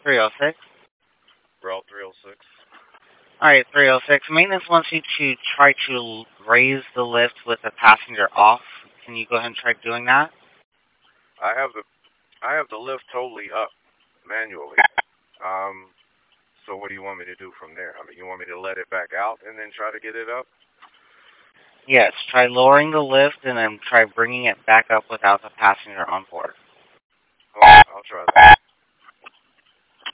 306. Route 306. Alright, 306. Maintenance wants you to try to raise the lift with the passenger off. Can you go ahead and try doing that? I have the lift totally up manually. Um, so what do you want me to do from there? I mean, you want me to let it back out and then try to get it up? Yes, try lowering the lift and then try bringing it back up without the passenger on board. Okay, I'll try that.